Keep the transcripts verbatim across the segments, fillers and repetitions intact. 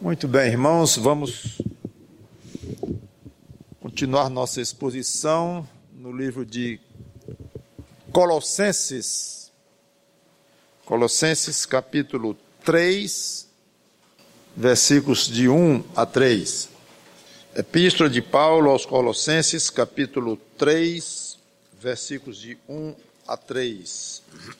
Muito bem, irmãos, vamos continuar nossa exposição no livro de Colossenses, Colossenses capítulo três, versículos de um a três. Epístola de Paulo aos Colossenses, capítulo três, versículos de um a três.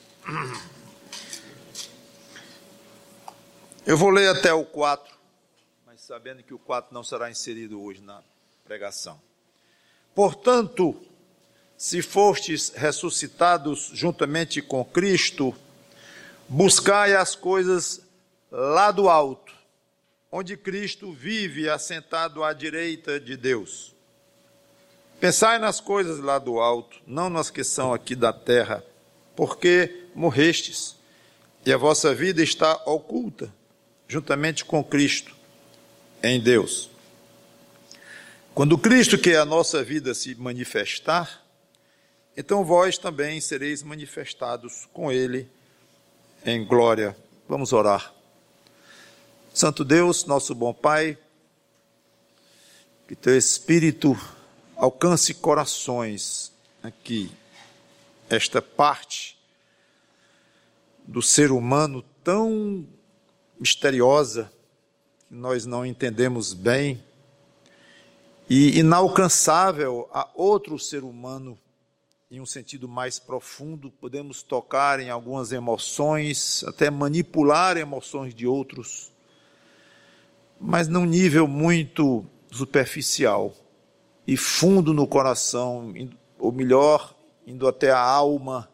Eu vou ler até o quatro, mas sabendo que o quatro não será inserido hoje na pregação. Portanto, se fostes ressuscitados juntamente com Cristo, buscai as coisas lá do alto, onde Cristo vive assentado à direita de Deus. Pensai nas coisas lá do alto, não nas que são aqui da terra, porque morrestes, e a vossa vida está oculta, juntamente com Cristo, em Deus. Quando Cristo, que é a nossa vida, se manifestar, então vós também sereis manifestados com Ele em glória. Vamos orar. Santo Deus, nosso bom Pai, que Teu Espírito alcance corações aqui, esta parte do ser humano tão misteriosa, que nós não entendemos bem, e inalcançável a outro ser humano, em um sentido mais profundo. Podemos tocar em algumas emoções, até manipular emoções de outros, mas num nível muito superficial e fundo no coração, ou melhor, indo até a alma,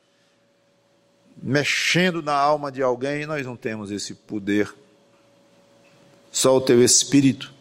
mexendo na alma de alguém. Nós não temos esse poder. Só o Teu Espírito,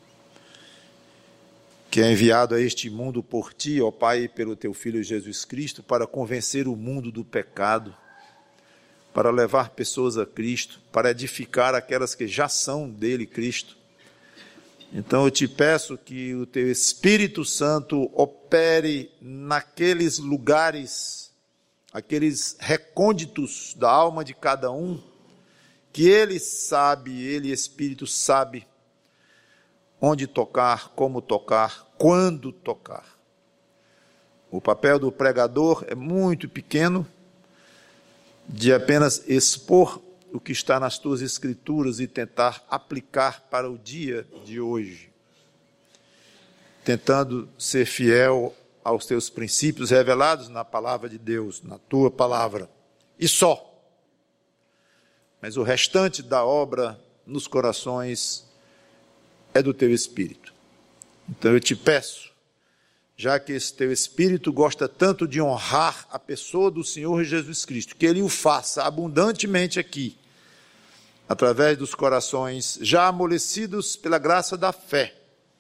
que é enviado a este mundo por Ti, ó Pai, e pelo Teu Filho Jesus Cristo, para convencer o mundo do pecado, para levar pessoas a Cristo, para edificar aquelas que já são dele, Cristo. Então eu Te peço que o Teu Espírito Santo opere naqueles lugares, aqueles recônditos da alma de cada um, que Ele sabe, Ele, Espírito, sabe onde tocar, como tocar, quando tocar. O papel do pregador é muito pequeno, de apenas expor o que está nas Tuas Escrituras e tentar aplicar para o dia de hoje, tentando ser fiel aos Teus princípios revelados na palavra de Deus, na Tua palavra, e só. Mas o restante da obra nos corações é do Teu Espírito. Então eu Te peço, já que esse Teu Espírito gosta tanto de honrar a pessoa do Senhor Jesus Cristo, que Ele o faça abundantemente aqui, através dos corações já amolecidos pela graça da fé,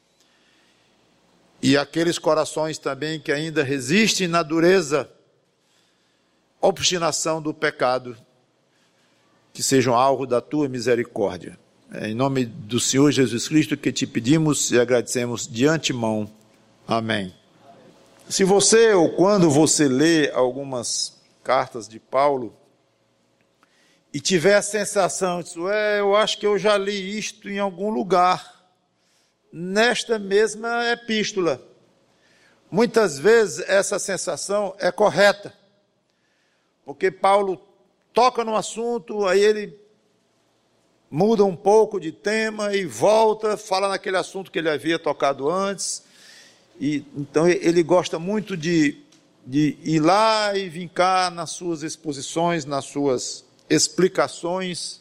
e aqueles corações também que ainda resistem na dureza, obstinação do pecado, que sejam alvo da Tua misericórdia. É em nome do Senhor Jesus Cristo que Te pedimos e agradecemos de antemão. Amém. Se você, ou quando você lê algumas cartas de Paulo, e tiver a sensação de, é, eu acho que eu já li isto em algum lugar, nesta mesma epístola, muitas vezes essa sensação é correta, porque Paulo toca no assunto, aí ele muda um pouco de tema e volta, fala naquele assunto que ele havia tocado antes, e então ele gosta muito de, de ir lá e vir cá nas suas exposições, nas suas explicações.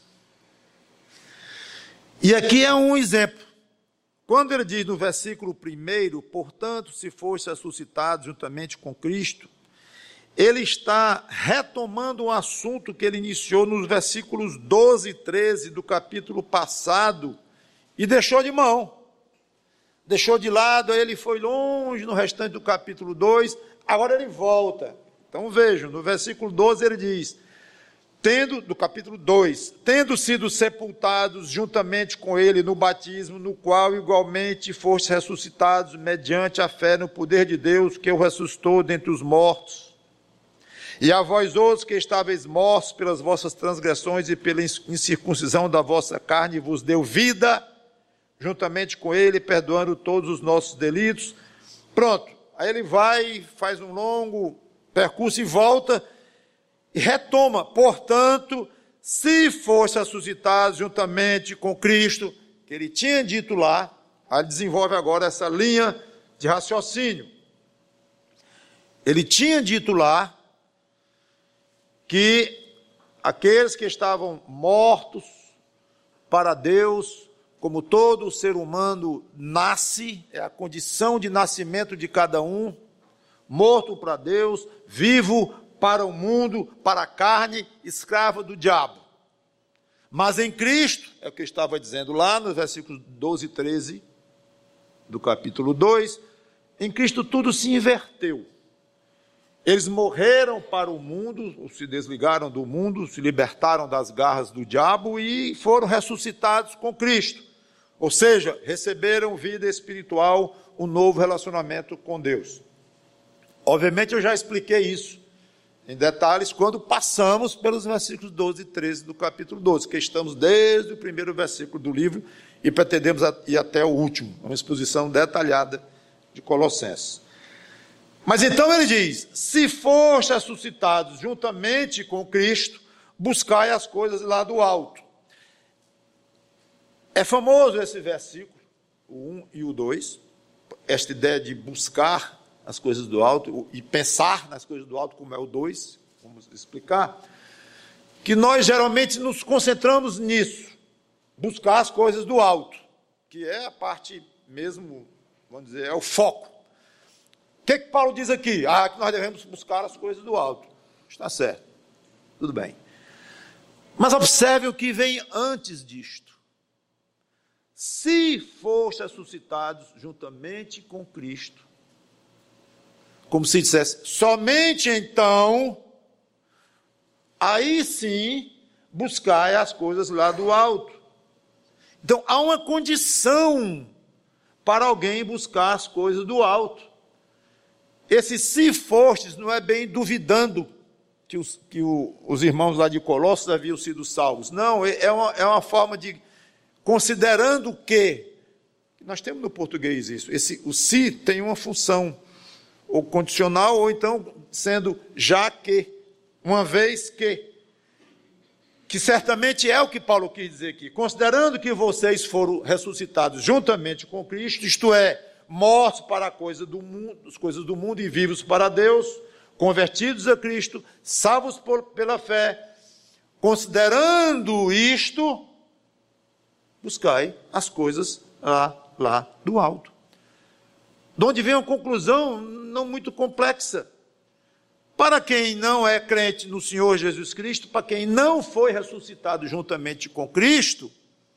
E aqui é um exemplo. Quando ele diz no versículo primeiro, portanto, se fosse ressuscitado juntamente com Cristo, ele está retomando um assunto que ele iniciou nos versículos doze e treze do capítulo passado e deixou de mão. Deixou de lado, aí ele foi longe no restante do capítulo dois, agora ele volta. Então vejam, no versículo doze ele diz, tendo, do capítulo dois, tendo sido sepultados juntamente com ele no batismo, no qual igualmente fostes ressuscitados mediante a fé no poder de Deus, que o ressuscitou dentre os mortos, E a vós outros que estáveis mortos pelas vossas transgressões e pela incircuncisão da vossa carne, vos deu vida, juntamente com ele, perdoando todos os nossos delitos. Pronto, aí ele vai, faz um longo percurso e volta e retoma. Portanto, se fosse ressuscitado juntamente com Cristo, que ele tinha dito lá, aí ele desenvolve agora essa linha de raciocínio. Ele tinha dito lá que aqueles que estavam mortos para Deus, como todo ser humano nasce, é a condição de nascimento de cada um, morto para Deus, vivo para o mundo, para a carne, escravo do diabo. Mas em Cristo, é o que eu estava dizendo lá nos versículos doze e treze do capítulo dois, em Cristo tudo se inverteu. Eles morreram para o mundo, se desligaram do mundo, se libertaram das garras do diabo e foram ressuscitados com Cristo. Ou seja, receberam vida espiritual, um novo relacionamento com Deus. Obviamente eu já expliquei isso em detalhes quando passamos pelos versículos doze e treze do capítulo doze, que estamos desde o primeiro versículo do livro e pretendemos ir até o último, uma exposição detalhada de Colossenses. Mas então ele diz, se foste ressuscitados juntamente com Cristo, buscai as coisas lá do alto. É famoso esse versículo, o um e o dois, esta ideia de buscar as coisas do alto e pensar nas coisas do alto, como é o dois, vamos explicar, que nós geralmente nos concentramos nisso, buscar as coisas do alto, que é a parte mesmo, vamos dizer, é o foco. O que que Paulo diz aqui? Ah, que nós devemos buscar as coisas do alto. Está certo. Tudo bem. Mas observe o que vem antes disto. Se foste ressuscitados juntamente com Cristo, como se dissesse, somente então, aí sim, buscai as coisas lá do alto. Então, há uma condição para alguém buscar as coisas do alto. Esse se fostes não é bem duvidando que, os, que o, os irmãos lá de Colossos haviam sido salvos. Não, é uma, é uma forma de, considerando que, nós temos no português isso, esse, o se tem uma função, ou condicional, ou então sendo já que, uma vez que, que certamente é o que Paulo quis dizer aqui, considerando que vocês foram ressuscitados juntamente com Cristo, isto é, mortos para a coisa do mundo, as coisas do mundo e vivos para Deus, convertidos a Cristo, salvos por, pela fé, considerando isto, buscai as coisas lá, lá do alto. De onde vem uma conclusão não muito complexa. Para quem não é crente no Senhor Jesus Cristo, para quem não foi ressuscitado juntamente com Cristo,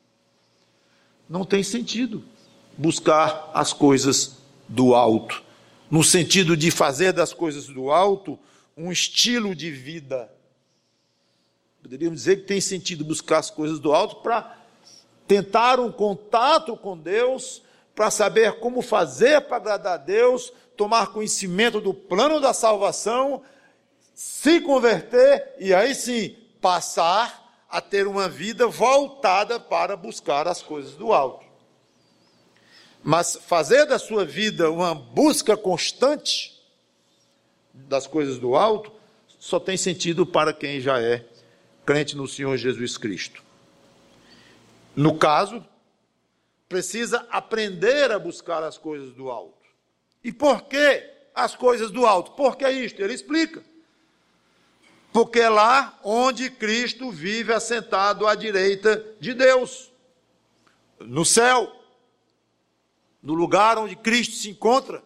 não tem sentido buscar as coisas do alto, no sentido de fazer das coisas do alto um estilo de vida. Poderíamos dizer que tem sentido buscar as coisas do alto para tentar um contato com Deus, para saber como fazer para agradar a Deus, tomar conhecimento do plano da salvação, se converter e aí sim passar a ter uma vida voltada para buscar as coisas do alto. Mas fazer da sua vida uma busca constante das coisas do alto só tem sentido para quem já é crente no Senhor Jesus Cristo. No caso, precisa aprender a buscar as coisas do alto. E por que as coisas do alto? Por que isto? Ele explica. Porque é lá onde Cristo vive assentado à direita de Deus, no céu, no lugar onde Cristo se encontra.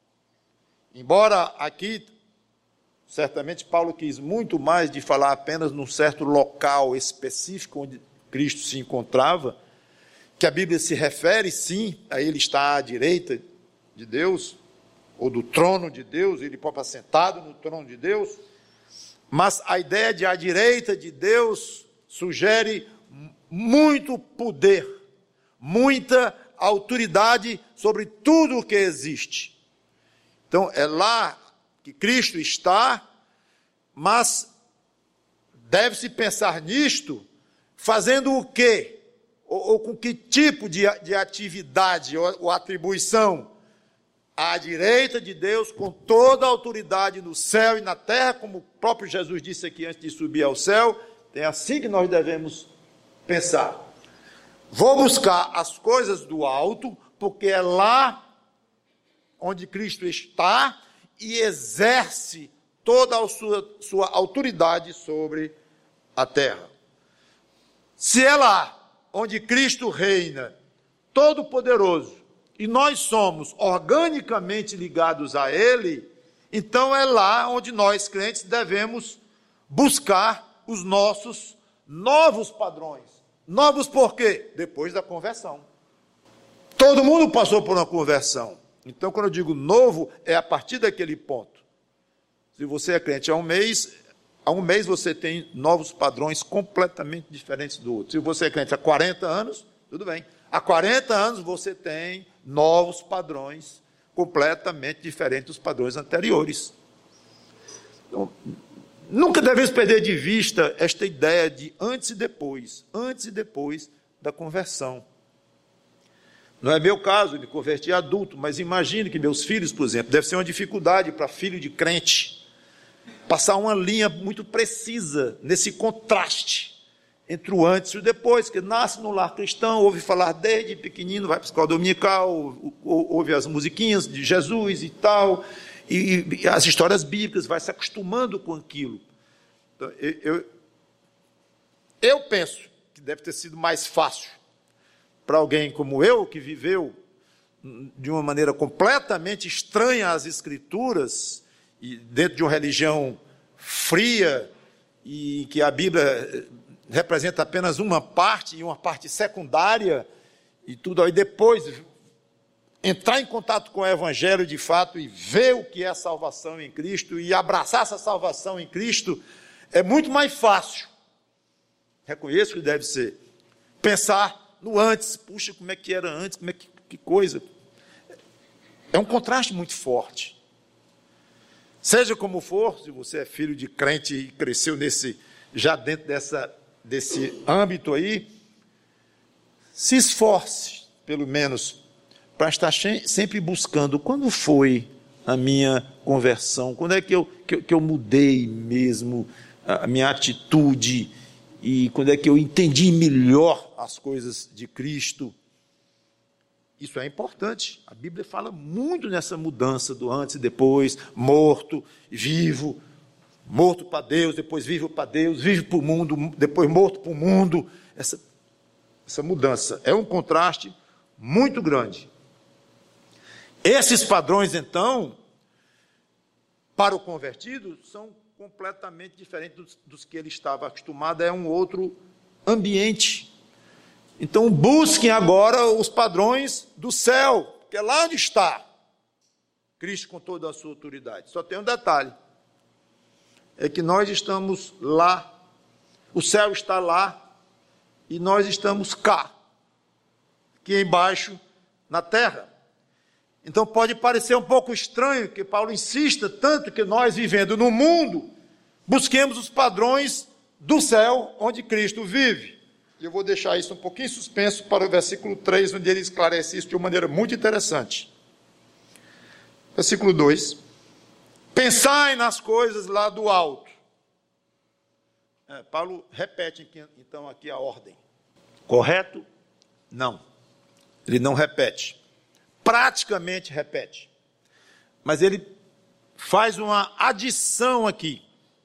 Embora aqui, certamente Paulo quis muito mais de falar apenas num certo local específico onde Cristo se encontrava, que a Bíblia se refere, sim, a ele está à direita de Deus, ou do trono de Deus, ele próprio assentado no trono de Deus, mas a ideia de à direita de Deus sugere muito poder, muita autoridade sobre tudo o que existe. Então, é lá que Cristo está, Mas deve-se pensar nisto fazendo o quê? Ou, ou com que tipo de, de atividade ou, ou atribuição? À direita de Deus, com toda a autoridade no céu e na terra, como o próprio Jesus disse aqui antes de subir ao céu. É assim que nós devemos pensar. Vou buscar as coisas do alto, porque é lá onde Cristo está e exerce toda a sua, sua autoridade sobre a terra. Se é lá onde Cristo reina, todo-poderoso, e nós somos organicamente ligados a Ele, então é lá onde nós, crentes, devemos buscar os nossos novos padrões. Novos por quê? Depois da conversão. Todo mundo passou por uma conversão. Então, quando eu digo novo, é a partir daquele ponto. Se você é crente há um mês, há um mês você tem novos padrões completamente diferentes do outro. Se você é crente há quarenta anos, tudo bem. Há quarenta anos você tem novos padrões completamente diferentes dos padrões anteriores. Então, nunca devemos perder de vista esta ideia de antes e depois, antes e depois da conversão. Não é meu caso, eu me converti adulto, mas imagine que meus filhos, por exemplo, deve ser uma dificuldade para filho de crente, passar uma linha muito precisa nesse contraste entre o antes e o depois, que nasce no lar cristão, ouve falar desde pequenino, vai para a escola dominical, ouve as musiquinhas de Jesus e tal, e, e as histórias bíblicas, vai se acostumando com aquilo. Então, eu, eu, eu penso que deve ter sido mais fácil para alguém como eu, que viveu de uma maneira completamente estranha às Escrituras, e dentro de uma religião fria, e que a Bíblia representa apenas uma parte, e uma parte secundária, e tudo aí depois entrar em contato com o Evangelho de fato, e ver o que é a salvação em Cristo, e abraçar essa salvação em Cristo, é muito mais fácil. Reconheço que deve ser. Pensar no antes, puxa, como é que era antes, como é que, que coisa. É um contraste muito forte. Seja como for, se você é filho de crente e cresceu nesse, já dentro dessa, desse âmbito aí, se esforce, pelo menos, para estar sempre buscando quando foi a minha conversão, quando é que eu, que, que eu mudei mesmo a minha atitude, e quando é que eu entendi melhor as coisas de Cristo. Isso é importante. A Bíblia fala muito nessa mudança do antes e depois, morto e vivo, morto para Deus, depois vivo para Deus, vivo para o mundo, depois morto para o mundo. Essa, essa mudança é um contraste muito grande. Esses padrões, então, para o convertido, são completamente diferentes dos, dos que ele estava acostumado, é um outro ambiente. Então, busquem agora os padrões do céu, que é lá onde está Cristo com toda a sua autoridade. Só tem um detalhe, é que nós estamos lá, o céu está lá, e nós estamos cá, aqui embaixo, na terra. Então pode parecer um pouco estranho que Paulo insista tanto que nós, vivendo no mundo, busquemos os padrões do céu onde Cristo vive. E eu vou deixar isso um pouquinho suspenso para o versículo três, onde ele esclarece isso de uma maneira muito interessante. Versículo dois. Pensai nas coisas lá do alto. É, Paulo repete aqui, então aqui a ordem. Correto? Não. Ele não repete. Praticamente repete. Mas ele faz uma adição aqui.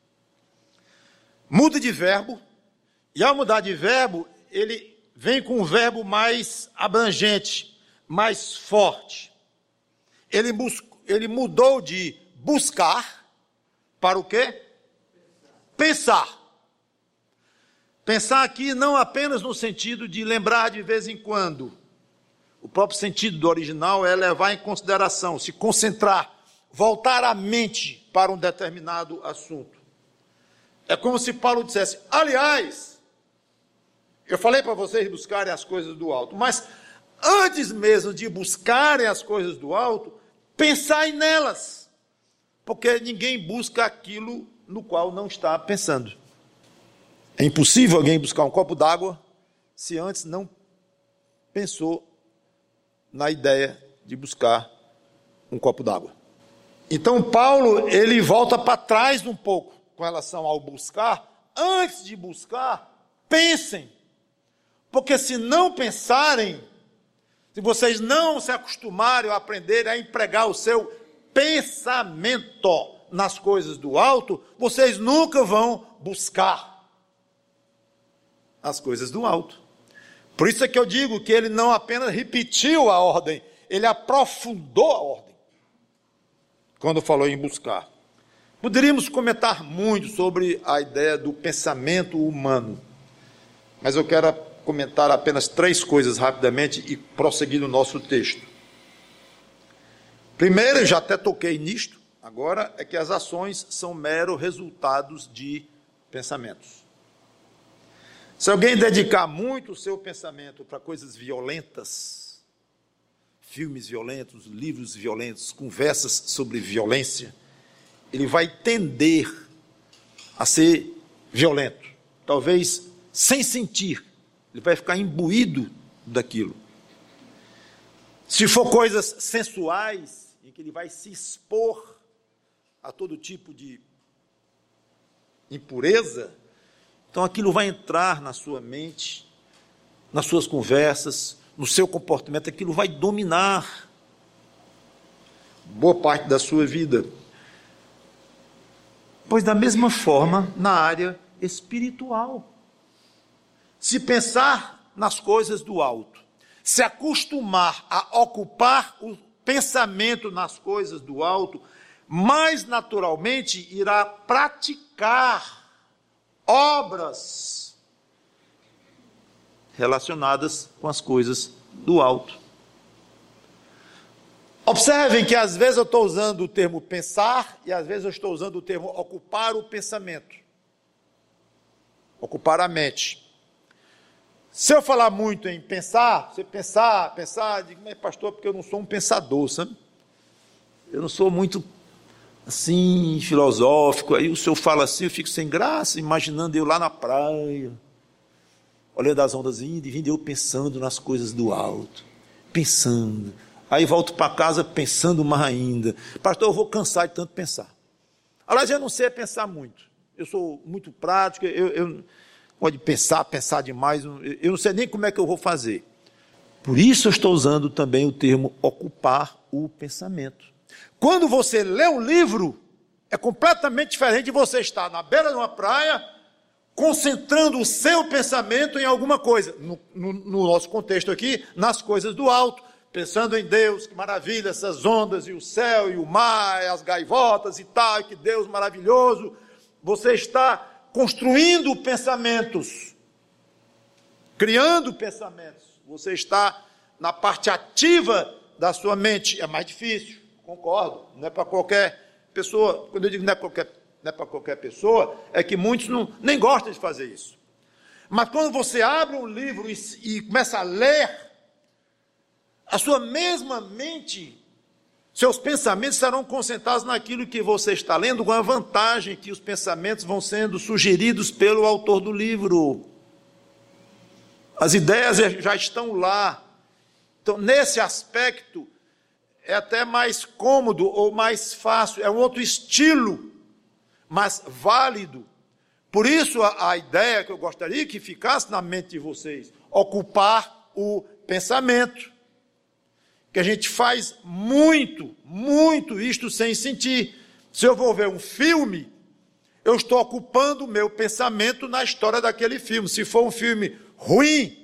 Muda de verbo. E ao mudar de verbo, ele vem com um verbo mais abrangente, mais forte. Ele, bus- ele mudou de buscar para o quê? Pensar. Pensar aqui não apenas no sentido de lembrar de vez em quando. O próprio sentido do original é levar em consideração, se concentrar, voltar a mente para um determinado assunto. É como se Paulo dissesse, aliás, eu falei para vocês buscarem as coisas do alto, mas antes mesmo de buscarem as coisas do alto, pensai nelas, porque ninguém busca aquilo no qual não está pensando. É impossível alguém buscar um copo d'água se antes não pensou na ideia de buscar um copo d'água. Então Paulo, ele volta para trás um pouco com relação ao buscar. Antes de buscar, pensem. Porque se não pensarem, se vocês não se acostumarem a aprender a empregar o seu pensamento nas coisas do alto, vocês nunca vão buscar as coisas do alto. Por isso é que eu digo que ele não apenas repetiu a ordem, ele aprofundou a ordem, quando falou em buscar. Poderíamos comentar muito sobre a ideia do pensamento humano, mas eu quero comentar apenas três coisas rapidamente e prosseguir no nosso texto. Primeiro, eu já até toquei nisto, agora, é que as ações são mero resultados de pensamentos. Se alguém dedicar muito o seu pensamento para coisas violentas, filmes violentos, livros violentos, conversas sobre violência, ele vai tender a ser violento, talvez sem sentir, ele vai ficar imbuído daquilo. Se for coisas sensuais, em que ele vai se expor a todo tipo de impureza, então aquilo vai entrar na sua mente, nas suas conversas, no seu comportamento, aquilo vai dominar boa parte da sua vida. Pois da mesma forma, na área espiritual, se pensar nas coisas do alto, se acostumar a ocupar o pensamento nas coisas do alto, mais naturalmente irá praticar obras relacionadas com as coisas do alto. Observem que às vezes eu estou usando o termo pensar e às vezes eu estou usando o termo ocupar o pensamento. Ocupar a mente. Se eu falar muito em pensar, você pensar, pensar, digo, mas pastor, porque eu não sou um pensador, sabe? Eu não sou muito assim, filosófico, aí o senhor fala assim, eu fico sem graça, imaginando eu lá na praia, olhando as ondas indo e vindo, eu pensando nas coisas do alto, pensando, aí volto para casa pensando mais ainda, pastor, eu vou cansar de tanto pensar. Aliás, eu não sei pensar muito, eu sou muito prático, eu, eu pode pensar, pensar demais, eu não sei nem como é que eu vou fazer. Por isso eu estou usando também o termo ocupar o pensamento. Quando você lê um livro, é completamente diferente de você estar na beira de uma praia, concentrando o seu pensamento em alguma coisa. No, no, no nosso contexto aqui, nas coisas do alto, pensando em Deus, que maravilha, essas ondas, e o céu, e o mar, e as gaivotas e tal, e que Deus maravilhoso. Você está construindo pensamentos, criando pensamentos. Você está na parte ativa da sua mente. É mais difícil. Concordo, não é para qualquer pessoa. Quando eu digo não é, qualquer, não é para qualquer pessoa, é que muitos não, nem gostam de fazer isso. Mas quando você abre um livro e, e começa a ler, a sua mesma mente, seus pensamentos estarão concentrados naquilo que você está lendo, com a vantagem que os pensamentos vão sendo sugeridos pelo autor do livro. As ideias já estão lá. Então, nesse aspecto, é até mais cômodo ou mais fácil, é um outro estilo, mas válido. Por isso a, a ideia que eu gostaria que ficasse na mente de vocês, ocupar o pensamento. Que a gente faz muito, muito isto sem sentir. Se eu vou ver um filme, eu estou ocupando o meu pensamento na história daquele filme. Se for um filme ruim,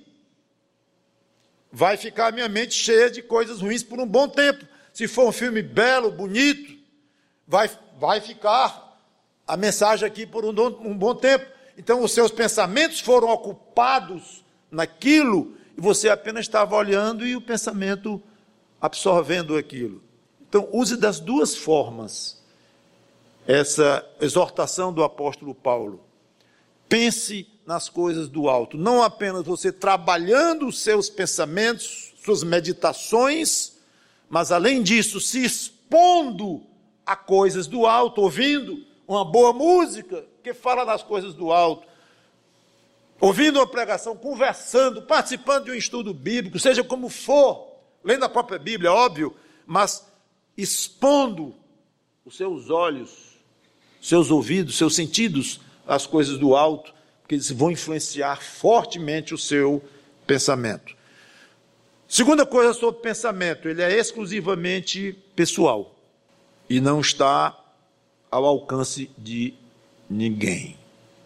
vai ficar a minha mente cheia de coisas ruins por um bom tempo. Se for um filme belo, bonito, vai, vai ficar a mensagem aqui por um, um bom tempo. Então, os seus pensamentos foram ocupados naquilo e você apenas estava olhando e o pensamento absorvendo aquilo. Então, use das duas formas essa exortação do apóstolo Paulo. Pense nas coisas do alto. Não apenas você trabalhando os seus pensamentos, suas meditações, mas além disso, se expondo a coisas do alto, ouvindo uma boa música que fala das coisas do alto, ouvindo uma pregação, conversando, participando de um estudo bíblico, seja como for, lendo a própria Bíblia, óbvio, mas expondo os seus olhos, seus ouvidos, seus sentidos às coisas do alto, porque eles vão influenciar fortemente o seu pensamento. Segunda coisa sobre pensamento, ele é exclusivamente pessoal e não está ao alcance de ninguém.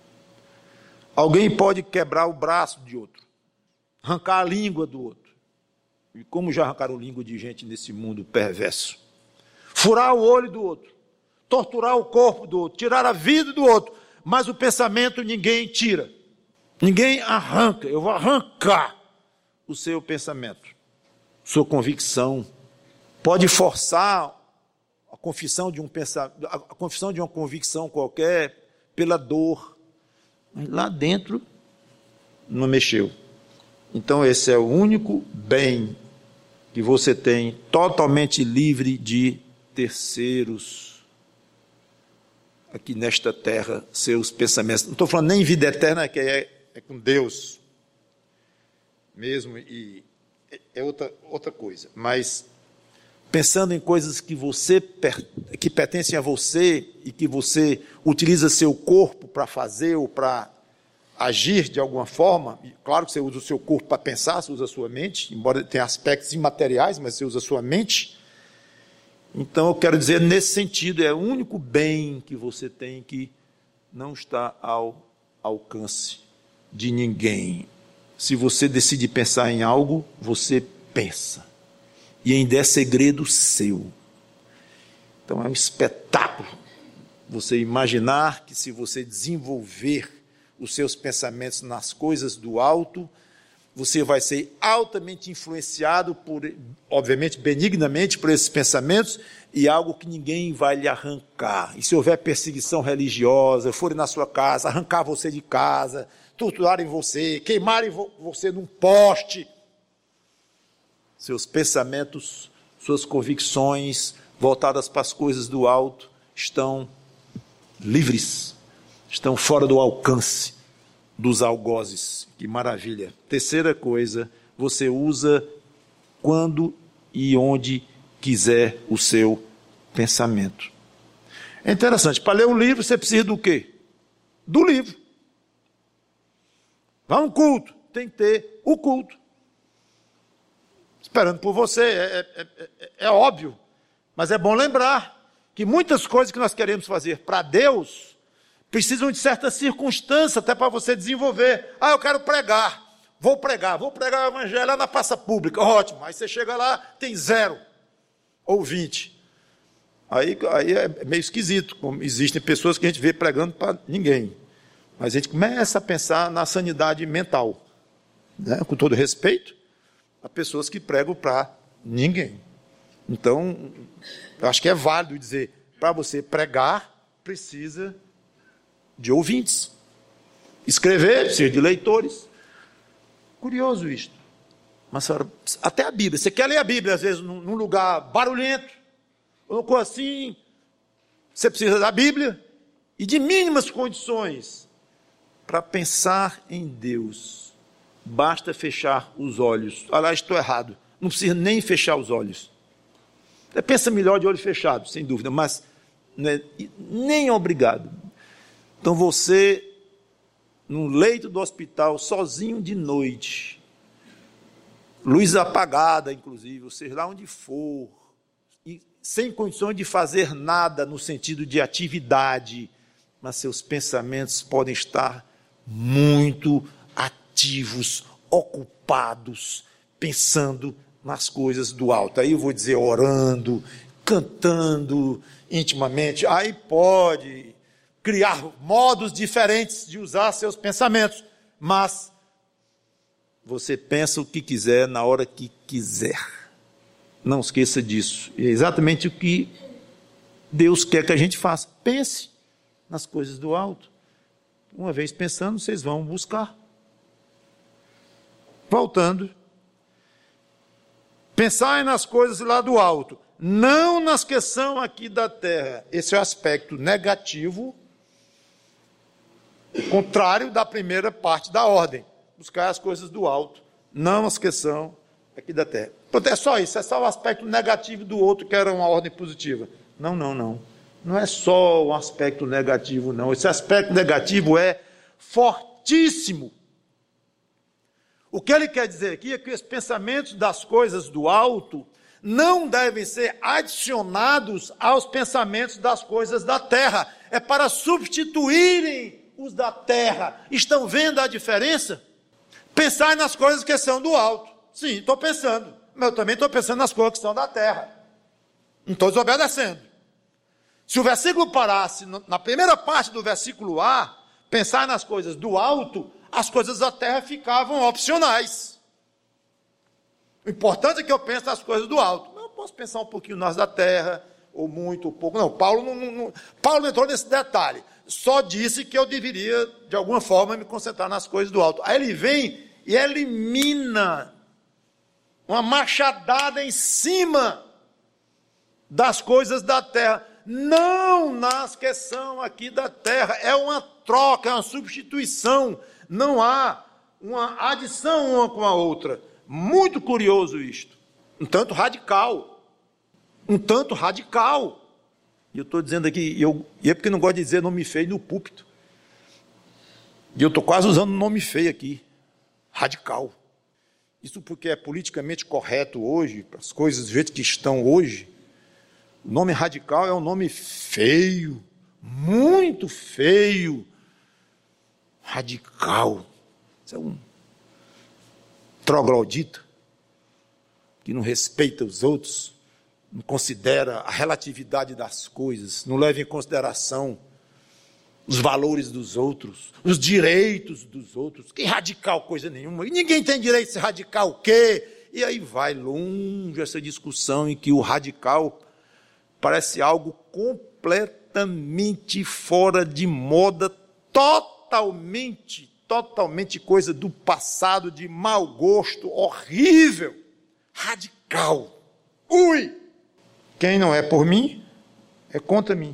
Alguém pode quebrar o braço de outro, arrancar a língua do outro, e como já arrancaram a língua de gente nesse mundo perverso, furar o olho do outro, torturar o corpo do outro, tirar a vida do outro, mas o pensamento ninguém tira, ninguém arranca. Eu vou arrancar o seu pensamento, sua convicção. Pode forçar a confissão de um pensamento, a confissão de uma convicção qualquer pela dor, mas lá dentro não mexeu. Então esse é o único bem que você tem, totalmente livre de terceiros aqui nesta terra, seus pensamentos. Não estou falando nem em vida eterna, que é, é com Deus mesmo, e é outra, outra coisa, mas pensando em coisas que você que pertencem a você e que você utiliza seu corpo para fazer ou para agir de alguma forma. Claro que você usa o seu corpo para pensar, você usa a sua mente, embora tenha aspectos imateriais, mas você usa a sua mente. Então eu quero dizer, nesse sentido, é o único bem que você tem que não está ao alcance de ninguém. Se você decide pensar em algo, você pensa. E ainda é segredo seu. Então é um espetáculo você imaginar que, se você desenvolver os seus pensamentos nas coisas do alto, você vai ser altamente influenciado por, obviamente, benignamente por esses pensamentos, e algo que ninguém vai lhe arrancar. E se houver perseguição religiosa, forem na sua casa, arrancar você de casa, torturarem você, queimarem você num poste, seus pensamentos, suas convicções voltadas para as coisas do alto estão livres, estão fora do alcance dos algozes. Que maravilha. Terceira coisa, você usa quando e onde quiser o seu pensamento. É interessante, para ler um livro você precisa do quê? Do livro. Vai a um culto, tem que ter o culto. Esperando por você, é, é, é, é óbvio, mas é bom lembrar que muitas coisas que nós queremos fazer para Deus precisam de certas circunstâncias até para você desenvolver. Ah, eu quero pregar, vou pregar, vou pregar o evangelho lá na praça pública, ótimo. Aí você chega lá, tem zero ou vinte. Aí, aí é meio esquisito, como existem pessoas que a gente vê pregando para ninguém. Mas a gente começa a pensar na sanidade mental, né? Com todo respeito, há pessoas que pregam para ninguém. Então, eu acho que é válido dizer, para você pregar, precisa de ouvintes. Escrever, precisa de leitores. Curioso isto. Mas, senhora, até a Bíblia, você quer ler a Bíblia, às vezes, num lugar barulhento, ou uma coisa assim, você precisa da Bíblia e de mínimas condições para pensar em Deus. Basta fechar os olhos. Aliás, estou errado. Não precisa nem fechar os olhos. Você pensa melhor de olho fechado, sem dúvida, mas né, nem obrigado. Então você, num leito do hospital, sozinho de noite, luz apagada, inclusive, ou seja, lá onde for, e sem condições de fazer nada no sentido de atividade, mas seus pensamentos podem estar muito ativos, ocupados, pensando nas coisas do alto. Aí eu vou dizer orando, cantando intimamente. Aí pode criar modos diferentes de usar seus pensamentos, mas você pensa o que quiser na hora que quiser. Não esqueça disso. É exatamente o que Deus quer que a gente faça. Pense nas coisas do alto. Uma vez pensando, vocês vão buscar. Voltando. Pensai nas coisas lá do alto, não nas que são aqui da terra. Esse é o aspecto negativo, contrário da primeira parte da ordem. Buscar as coisas do alto, não as que são aqui da terra. Pronto, é só isso, é só o aspecto negativo do outro, que era uma ordem positiva. Não, não, não. Não é só um aspecto negativo, não. Esse aspecto negativo é fortíssimo. O que ele quer dizer aqui é que os pensamentos das coisas do alto não devem ser adicionados aos pensamentos das coisas da terra. É para substituírem os da terra. Estão vendo a diferença? Pensar nas coisas que são do alto. Sim, estou pensando. Mas eu também estou pensando nas coisas que são da terra. Não estou desobedecendo. Se o versículo parasse na primeira parte do versículo A, pensar nas coisas do alto, as coisas da terra ficavam opcionais. O importante é que eu pense nas coisas do alto. Mas eu posso pensar um pouquinho nas da terra, ou muito, ou pouco. Não, Paulo não, não, não, Paulo não entrou nesse detalhe. Só disse que eu deveria, de alguma forma, me concentrar nas coisas do alto. Aí ele vem e elimina uma machadada em cima das coisas da terra. Não nas que são aqui da terra. É uma troca, é uma substituição. Não há uma adição uma com a outra. Muito curioso isto. Um tanto radical. Um tanto radical. E eu estou dizendo aqui, e, eu, e é porque não gosto de dizer nome feio no púlpito. E eu estou quase usando nome feio aqui. Radical. Isso porque é politicamente correto hoje, para as coisas do jeito que estão hoje. O nome radical é um nome feio, muito feio. Radical. Isso é um troglodita que não respeita os outros, não considera a relatividade das coisas, não leva em consideração os valores dos outros, os direitos dos outros. Que radical coisa nenhuma. E ninguém tem direito de ser radical o quê? E aí vai longe essa discussão em que o radical parece algo completamente fora de moda, totalmente, totalmente coisa do passado, de mau gosto, horrível, radical. Ui! Quem não é por mim, é contra mim.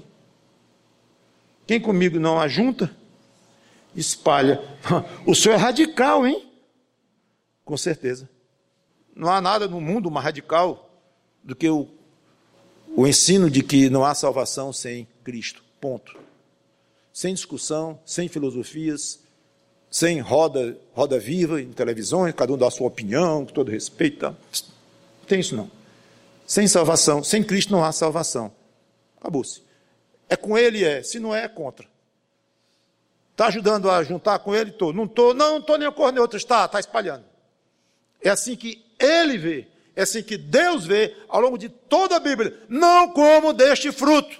Quem comigo não ajunta, espalha. O senhor é radical, hein? Com certeza. Não há nada no mundo mais radical do que o, o ensino de que não há salvação sem Cristo. Ponto. Sem discussão, sem filosofias, sem roda, roda viva em televisões, cada um dá a sua opinião, com todo respeito. Tá? Não tem isso não. Sem salvação, sem Cristo não há salvação. Acabou-se. É com ele, é. Se não é, é contra. Está ajudando a juntar com ele? Estou. Não estou, não, não estou nem a cor nem outra. Está, está espalhando. É assim que ele vê, é assim que Deus vê ao longo de toda a Bíblia. Não como deste fruto.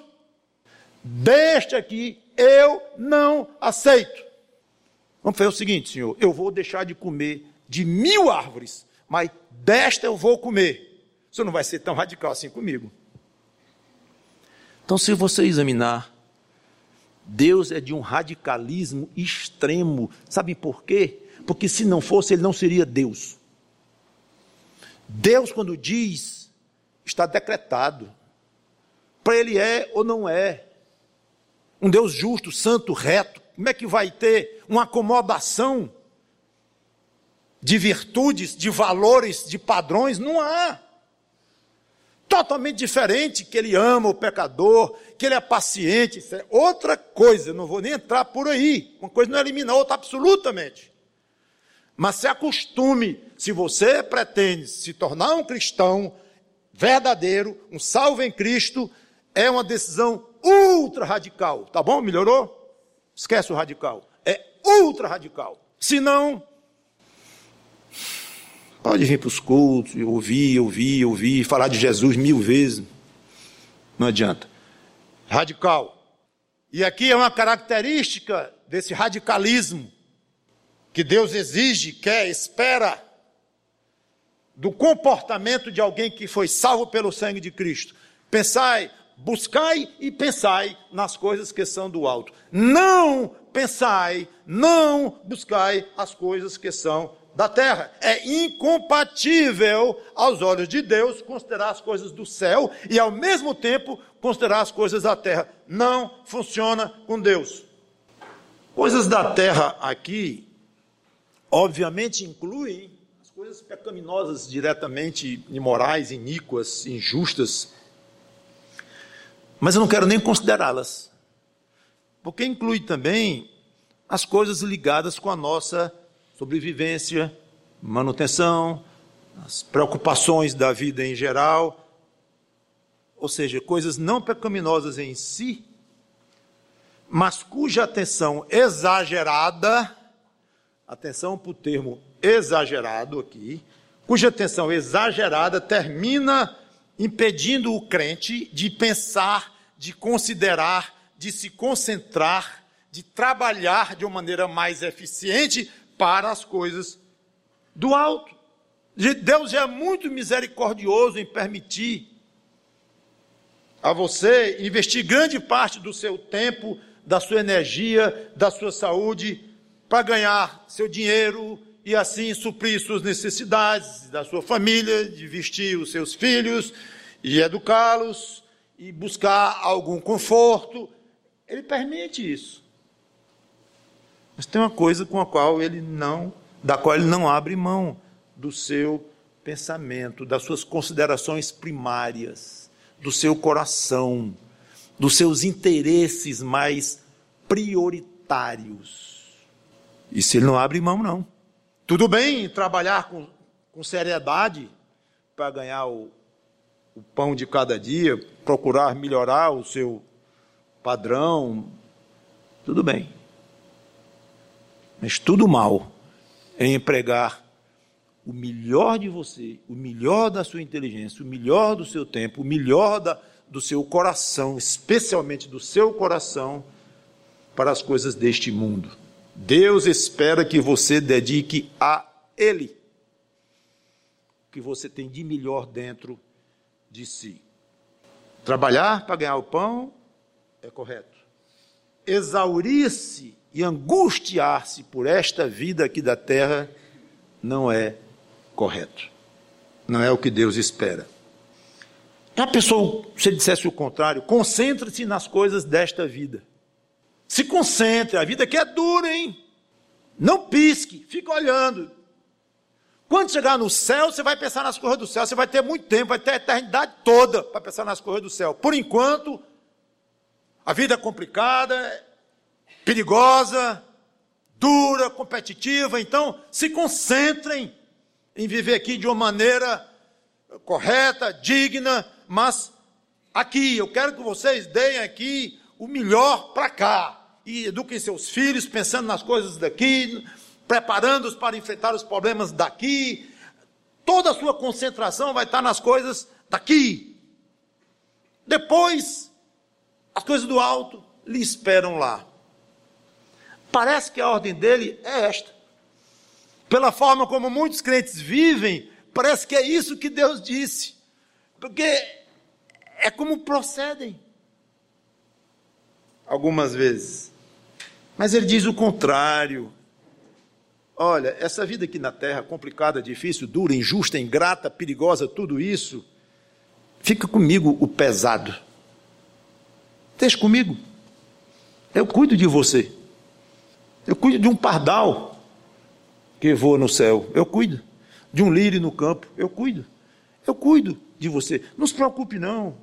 Deste aqui eu não aceito. Vamos fazer o seguinte, Senhor. Eu vou deixar de comer de mil árvores, mas desta eu vou comer. O Senhor não vai ser tão radical assim comigo. Então, se você examinar, Deus é de um radicalismo extremo. Sabe por quê? Porque se não fosse, ele não seria Deus. Deus, quando diz, está decretado. Para ele é ou não é. Um Deus justo, santo, reto. Como é que vai ter uma acomodação de virtudes, de valores, de padrões? Não há. Totalmente diferente, que ele ama o pecador, que ele é paciente, isso é outra coisa, eu não vou nem entrar por aí, uma coisa não elimina a outra absolutamente, mas se acostume, se você pretende se tornar um cristão verdadeiro, um salvo em Cristo, é uma decisão ultra radical, tá bom? Melhorou? Esquece o radical, é ultra radical, se não... Pode vir para os cultos, ouvir, ouvir, ouvir, falar de Jesus mil vezes. Não adianta. Radical. E aqui é uma característica desse radicalismo que Deus exige, quer, espera do comportamento de alguém que foi salvo pelo sangue de Cristo. Pensai, buscai e pensai nas coisas que são do alto. Não pensai, não buscai as coisas que são da terra. É incompatível aos olhos de Deus considerar as coisas do céu e ao mesmo tempo considerar as coisas da terra. Não funciona com Deus. Coisas da terra aqui, obviamente, incluem as coisas pecaminosas, diretamente imorais, iníquas, injustas. Mas eu não quero nem considerá-las, porque inclui também as coisas ligadas com a nossa sobrevivência, manutenção, as preocupações da vida em geral, ou seja, coisas não pecaminosas em si, mas cuja atenção exagerada, atenção para o termo exagerado aqui, cuja atenção exagerada termina impedindo o crente de pensar, de considerar, de se concentrar, de trabalhar de uma maneira mais eficiente para as coisas do alto. Deus é muito misericordioso em permitir a você investir grande parte do seu tempo, da sua energia, da sua saúde, para ganhar seu dinheiro e assim suprir suas necessidades da sua família, de vestir os seus filhos e educá-los e buscar algum conforto. Ele permite isso. Mas tem uma coisa com a qual ele não, da qual ele não abre mão, do seu pensamento, das suas considerações primárias, do seu coração, dos seus interesses mais prioritários. Isso ele não abre mão, não. Tudo bem trabalhar com, com seriedade para ganhar o, o pão de cada dia, procurar melhorar o seu padrão, tudo bem. Mas tudo mal é empregar o melhor de você, o melhor da sua inteligência, o melhor do seu tempo, o melhor da, do seu coração, especialmente do seu coração, para as coisas deste mundo. Deus espera que você dedique a Ele o que você tem de melhor dentro de si. Trabalhar para ganhar o pão é correto. Exaurir-se e angustiar-se por esta vida aqui da terra não é correto. Não é o que Deus espera. A pessoa, se ele dissesse o contrário, concentre-se nas coisas desta vida. Se concentre, a vida aqui é dura, hein? Não pisque, fica olhando. Quando chegar no céu, você vai pensar nas coisas do céu, você vai ter muito tempo, vai ter a eternidade toda para pensar nas coisas do céu. Por enquanto, a vida é complicada, perigosa, dura, competitiva, então se concentrem em viver aqui de uma maneira correta, digna, mas aqui, eu quero que vocês deem aqui o melhor para cá, e eduquem seus filhos pensando nas coisas daqui, preparando-os para enfrentar os problemas daqui, toda a sua concentração vai estar nas coisas daqui. Depois, as coisas do alto lhe esperam lá. Parece que a ordem dele é esta. Pela forma como muitos crentes vivem, parece que é isso que Deus disse. Porque é como procedem. Algumas vezes. Mas ele diz o contrário. Olha, essa vida aqui na terra, complicada, difícil, dura, injusta, ingrata, perigosa, tudo isso, fica comigo o pesado. Deixa comigo. Eu cuido de você. Eu cuido de um pardal que voa no céu. Eu cuido. De um lírio no campo. Eu cuido. Eu cuido de você. Não se preocupe, não.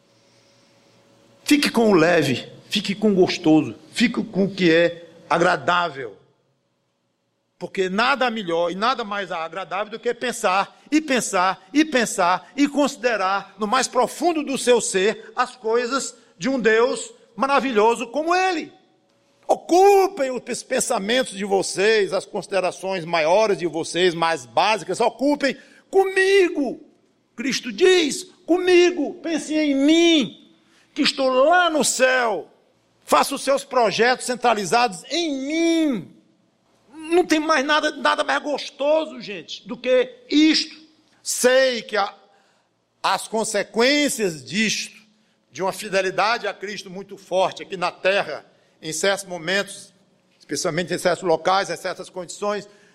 Fique com o leve. Fique com o gostoso. Fique com o que é agradável. Porque nada melhor e nada mais agradável do que pensar, e pensar, e pensar, e considerar no mais profundo do seu ser as coisas de um Deus maravilhoso como Ele. Ocupem os pensamentos de vocês, as considerações maiores de vocês, mais básicas, ocupem comigo. Cristo diz, comigo, pensem em mim, que estou lá no céu. Faça os seus projetos centralizados em mim. Não tem mais nada, nada mais gostoso, gente, do que isto. Sei que a, as consequências disto, de uma fidelidade a Cristo muito forte aqui na terra, em certos momentos, especialmente em certos locais, em certas condições,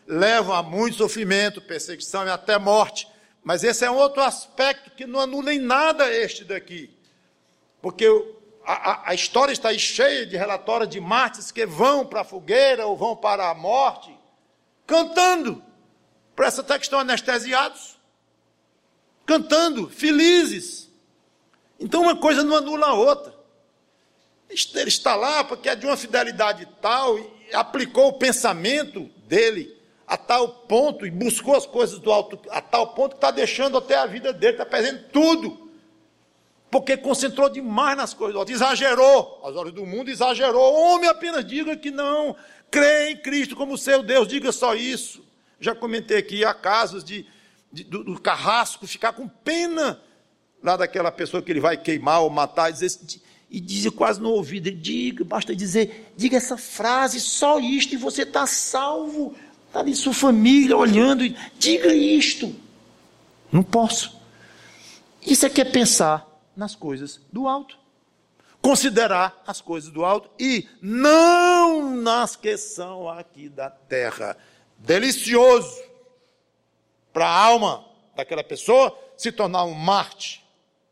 levam a muito sofrimento, perseguição e até morte. Mas esse é um outro aspecto que não anula em nada este daqui. Porque a, a história está aí cheia de relatórios de mártires que vão para a fogueira ou vão para a morte, cantando. Parece até que estão anestesiados. Cantando, felizes. Então uma coisa não anula a outra. Ele está lá porque é de uma fidelidade tal, e aplicou o pensamento dele a tal ponto, e buscou as coisas do alto, a tal ponto que está deixando até a vida dele, está perdendo tudo. Porque concentrou demais nas coisas do alto, exagerou, aos olhos do mundo exagerou. Homem, apenas diga que não, crê em Cristo como seu Deus, diga só isso. Já comentei aqui, há casos de, de, do, do carrasco ficar com pena lá daquela pessoa que ele vai queimar ou matar, e dizer, e dizer quase no ouvido, diga, basta dizer, diga essa frase, só isto, e você está salvo. Está ali sua família olhando, e diga isto. Não posso. Isso é que é pensar nas coisas do alto. Considerar as coisas do alto e não nas que são aqui da terra. Delicioso para a alma daquela pessoa se tornar um Marte.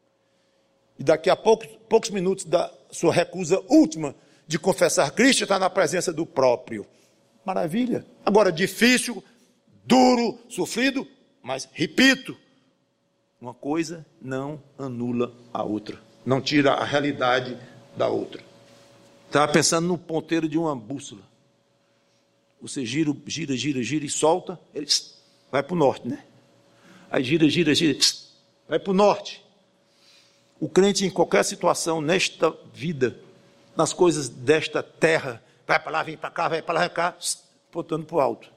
E daqui a poucos, poucos minutos da sua recusa última de confessar Cristo, está na presença do próprio. Maravilha. Agora, difícil, duro, sofrido, mas, repito, uma coisa não anula a outra. Não tira a realidade da outra. Estava pensando no ponteiro de uma bússola. Você gira, gira, gira, gira e solta, ele vai para o norte, né? Aí gira, gira, gira, vai para o norte. O crente, em qualquer situação, nesta vida, nas coisas desta terra, vai para lá, vem para cá, vai para lá, vem para cá, botando para o alto.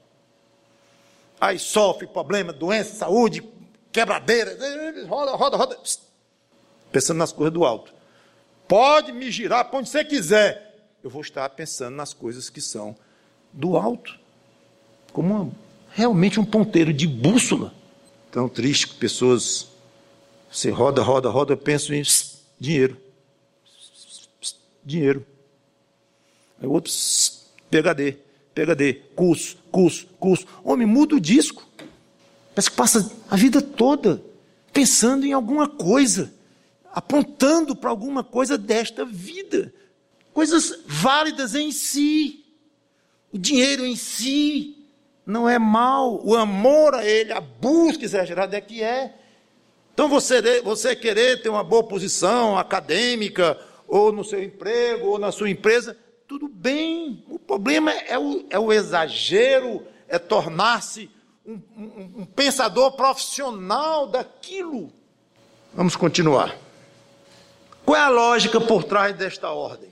Aí sofre problema, doença, saúde, quebradeira, roda, roda, roda, pensando nas coisas do alto. Pode me girar para onde você quiser, eu vou estar pensando nas coisas que são do alto, como uma, realmente um ponteiro de bússola. Tão triste que pessoas, você roda, roda, roda, eu penso em dinheiro, dinheiro. Aí o outro, P H D, P H D, curso, curso, curso. Homem, muda o disco. Parece que passa a vida toda pensando em alguma coisa, apontando para alguma coisa desta vida. Coisas válidas em si. O dinheiro em si não é mal. O amor a ele, a busca exagerada é que é. Então você, você querer ter uma boa posição acadêmica, ou no seu emprego, ou na sua empresa, tudo bem. O problema é o, é o exagero, é tornar-se um, um, um pensador profissional daquilo. Vamos continuar. Qual é a lógica por trás desta ordem?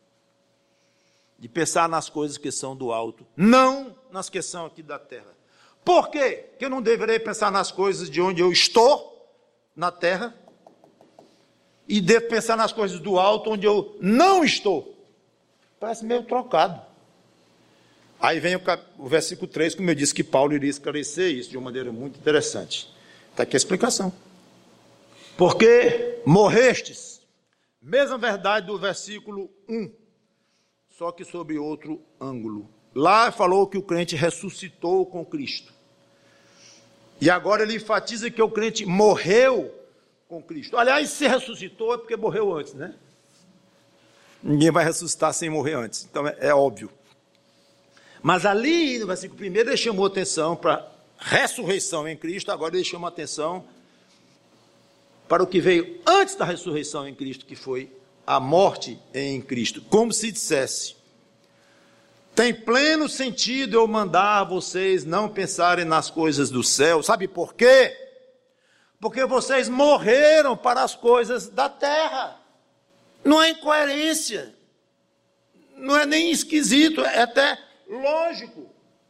De pensar nas coisas que são do alto, não nas que são aqui da terra. Por quê? Que eu não deverei pensar nas coisas de onde eu estou, na terra, e devo pensar nas coisas do alto, onde eu não estou. Parece meio trocado. Aí vem o, o versículo três, como eu disse, que Paulo iria esclarecer isso de uma maneira muito interessante. Está aqui a explicação. Porque morrestes, mesma verdade do versículo um, só que sob outro ângulo. Lá falou que o crente ressuscitou com Cristo. E agora ele enfatiza que o crente morreu com Cristo. Aliás, se ressuscitou é porque morreu antes, né? Ninguém vai ressuscitar sem morrer antes, então é, é óbvio. Mas ali, no versículo primeiro, ele chamou atenção para a ressurreição em Cristo, agora ele chama atenção para o que veio antes da ressurreição em Cristo, que foi a morte em Cristo. Como se dissesse, tem pleno sentido eu mandar vocês não pensarem nas coisas do céu. Sabe por quê? Porque vocês morreram para as coisas da terra. Não é incoerência, não é nem esquisito, é até lógico.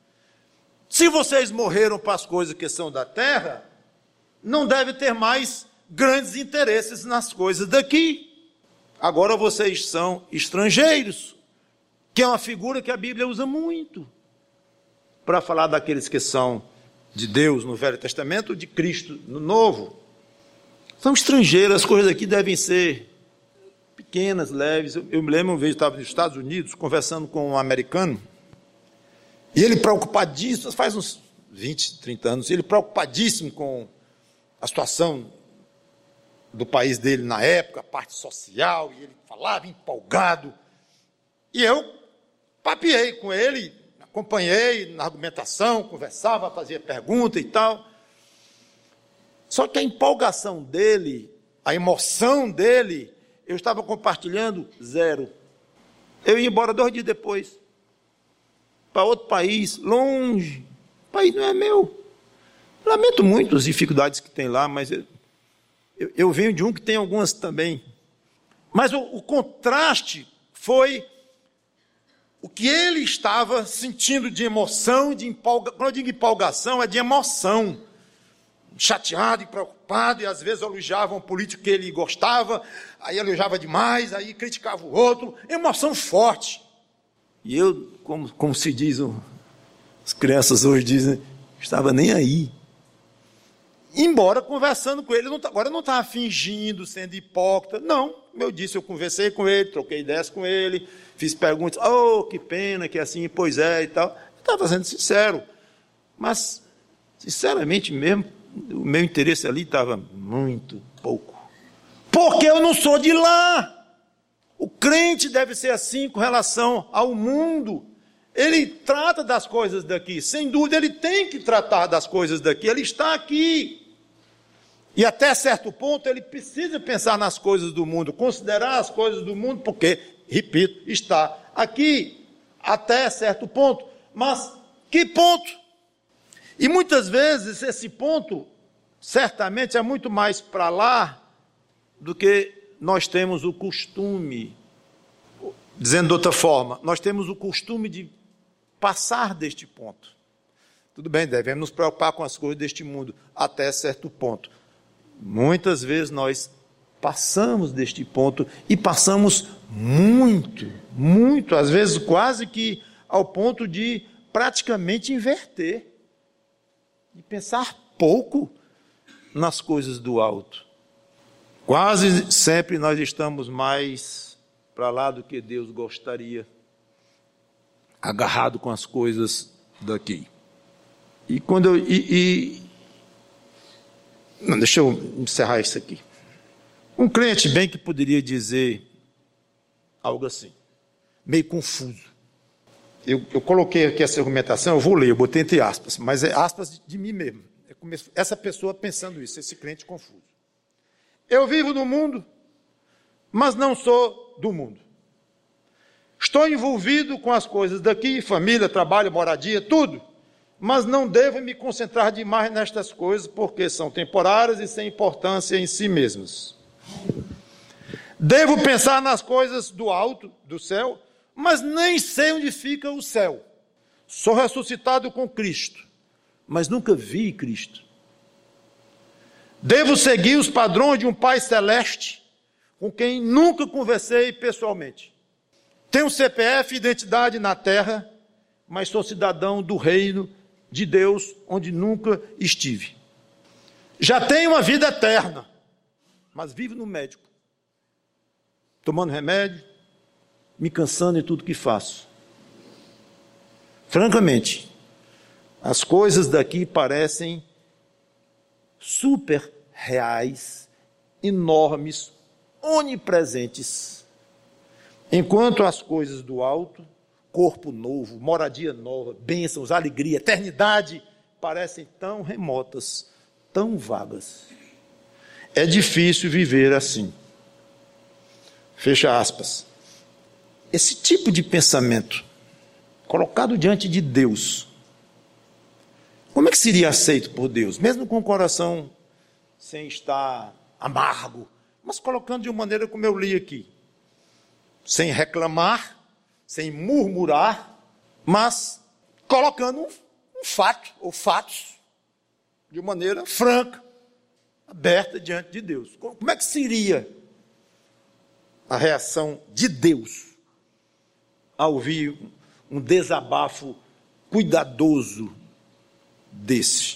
Se vocês morreram para as coisas que são da terra, não deve ter mais grandes interesses nas coisas daqui. Agora vocês são estrangeiros, que é uma figura que a Bíblia usa muito para falar daqueles que são de Deus no Velho Testamento, de Cristo no Novo. São estrangeiros, as coisas aqui devem ser pequenas, leves. Eu, eu me lembro uma vez, eu estava nos Estados Unidos, conversando com um americano, E ele preocupadíssimo, faz uns vinte, trinta anos, ele preocupadíssimo com a situação do país dele na época, a parte social, e ele falava empolgado. E eu papeei com ele, acompanhei na argumentação, conversava, fazia pergunta e tal. Só que a empolgação dele, a emoção dele, eu estava compartilhando zero. Eu ia embora dois dias depois, para outro país, longe. O país não é meu. Lamento muito as dificuldades que tem lá, mas eu, eu, eu venho de um que tem algumas também. Mas o, o contraste foi o que ele estava sentindo de emoção, de empolgação. Quando eu digo empolgação, é de emoção. Chateado e preocupado, e às vezes elogiava um político que ele gostava, aí elogiava demais, aí criticava o outro, emoção forte. E eu, como, como se diz, as crianças hoje dizem, estava nem aí. Embora conversando com ele, não, agora eu não estava fingindo, sendo hipócrita, não, como eu disse, eu conversei com ele, troquei ideias com ele, fiz perguntas, oh, que pena, que assim, pois é, e tal. Eu estava sendo sincero, mas, sinceramente mesmo, o meu interesse ali estava muito pouco. Porque eu não sou de lá. O crente deve ser assim com relação ao mundo. Ele trata das coisas daqui. Sem dúvida, ele tem que tratar das coisas daqui. Ele está aqui. E até certo ponto, ele precisa pensar nas coisas do mundo, considerar as coisas do mundo, porque, repito, está aqui. Até certo ponto. Mas que ponto? E muitas vezes esse ponto, certamente, é muito mais para lá do que nós temos o costume. Dizendo de outra forma, nós temos o costume de passar deste ponto. Tudo bem, devemos nos preocupar com as coisas deste mundo até certo ponto. Muitas vezes nós passamos deste ponto e passamos muito, muito, às vezes quase que ao ponto de praticamente inverter. E pensar pouco nas coisas do alto. Quase sempre nós estamos mais para lá do que Deus gostaria, agarrado com as coisas daqui. E quando eu... E, e, não, deixa eu encerrar isso aqui. Um crente bem que poderia dizer algo assim, meio confuso. Eu, eu coloquei aqui essa argumentação, eu vou ler, eu botei entre aspas, mas é aspas de, de mim mesmo. É essa pessoa pensando isso, esse crente confuso. Eu vivo no mundo, mas não sou do mundo. Estou envolvido com as coisas daqui, família, trabalho, moradia, tudo, mas não devo me concentrar demais nestas coisas, porque são temporárias e sem importância em si mesmas. Devo pensar nas coisas do alto, do céu, mas nem sei onde fica o céu. Sou ressuscitado com Cristo, mas nunca vi Cristo. Devo seguir os padrões de um Pai Celeste, com quem nunca conversei pessoalmente. Tenho C P F e identidade na terra, mas sou cidadão do reino de Deus, onde nunca estive. Já tenho uma vida eterna, mas vivo no médico, tomando remédio, me cansando em tudo que faço. Francamente, as coisas daqui parecem super reais, enormes, onipresentes, enquanto as coisas do alto, corpo novo, moradia nova, bênçãos, alegria, eternidade, parecem tão remotas, tão vagas. É difícil viver assim. Fecha aspas. Esse tipo de pensamento, colocado diante de Deus, como é que seria aceito por Deus? Mesmo com o coração sem estar amargo, mas colocando de uma maneira como eu li aqui, sem reclamar, sem murmurar, mas colocando um, um fato, ou fatos, de maneira franca, aberta diante de Deus. Como é que seria a reação de Deus ao ouvir um desabafo cuidadoso desse?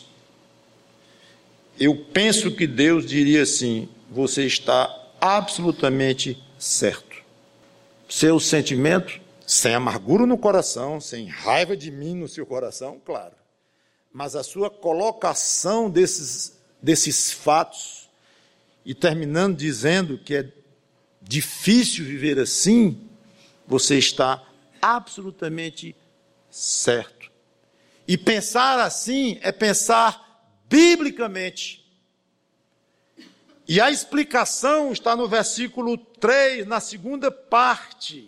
Eu penso que Deus diria assim: você está absolutamente certo. Seu sentimento, sem amargura no coração, sem raiva de mim no seu coração, claro. Mas a sua colocação desses, desses fatos, e terminando dizendo que é difícil viver assim, você está absolutamente certo. E pensar assim é pensar biblicamente. E a explicação está no versículo três, na segunda parte.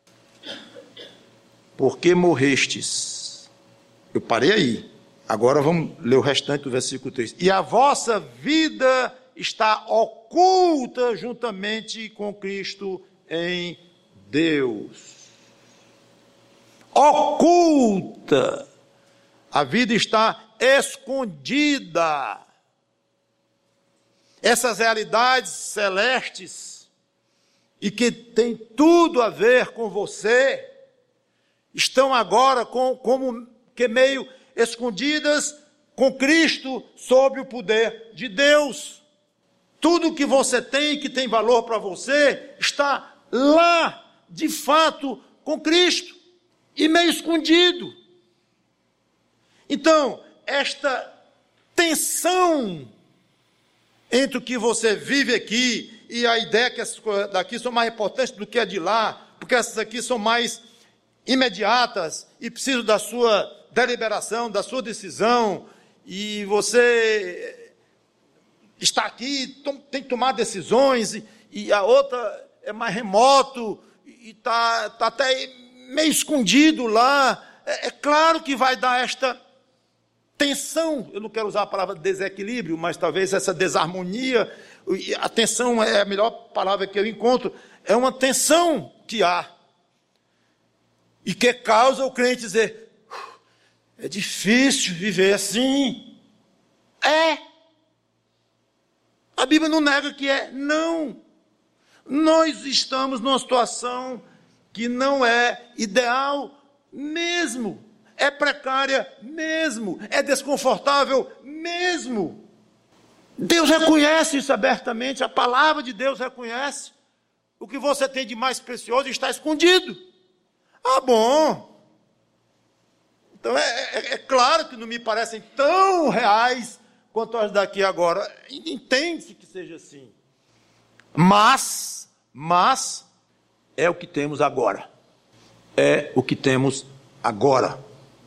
Porque morrestes. Eu parei aí. Agora vamos ler o restante do versículo três. E a vossa vida está oculta juntamente com Cristo em Deus. Oculta. A vida está escondida. Essas realidades celestes, e que tem tudo a ver com você, estão agora com, como que meio escondidas com Cristo sob o poder de Deus. Tudo que você tem, que tem valor para você, está lá, de fato, com Cristo, e meio escondido. Então, esta tensão entre o que você vive aqui e a ideia que essas coisas daqui são mais importantes do que a de lá, porque essas aqui são mais imediatas e precisam da sua deliberação, da sua decisão, e você está aqui, tem que tomar decisões, e, e a outra é mais remoto, e está tá até meio escondido lá. É, é claro que vai dar esta tensão, eu não quero usar a palavra desequilíbrio, mas talvez essa desarmonia, a tensão é a melhor palavra que eu encontro, é uma tensão que há, e que causa o crente dizer, é difícil viver assim. É. A Bíblia não nega que é, não. Nós estamos numa situação que não é ideal mesmo. É precária mesmo, é desconfortável mesmo. Deus reconhece isso abertamente, a palavra de Deus reconhece. O que você tem de mais precioso está escondido. Ah, bom. Então é, é, é claro que não me parecem tão reais quanto as daqui agora. Entende-se que seja assim. Mas, mas, é o que temos agora. É o que temos agora.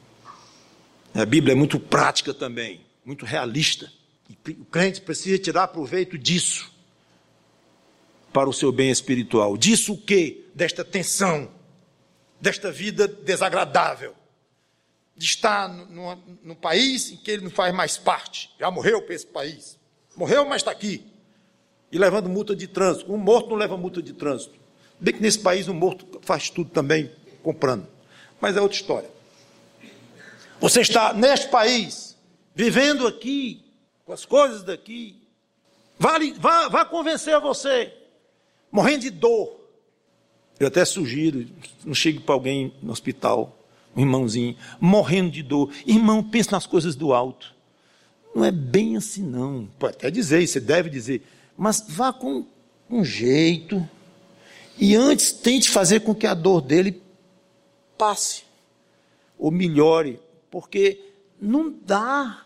A Bíblia é muito prática também, muito realista. E o crente precisa tirar proveito disso para o seu bem espiritual. Disso o quê? Desta tensão, desta vida desagradável, de estar num país em que ele não faz mais parte. Já morreu para esse país. Morreu, mas está aqui. E levando multa de trânsito. Um morto não leva multa de trânsito. Bem que nesse país um morto faz tudo também comprando. Mas é outra história. Você está neste país, vivendo aqui, com as coisas daqui, vale, vá, vá convencer você, morrendo de dor. Eu até sugiro, não chegue para alguém no hospital, um irmãozinho, morrendo de dor. Irmão, pense nas coisas do alto. Não é bem assim não, pode até dizer, você deve dizer, mas vá com um jeito, e antes tente fazer com que a dor dele passe, ou melhore, porque não dá.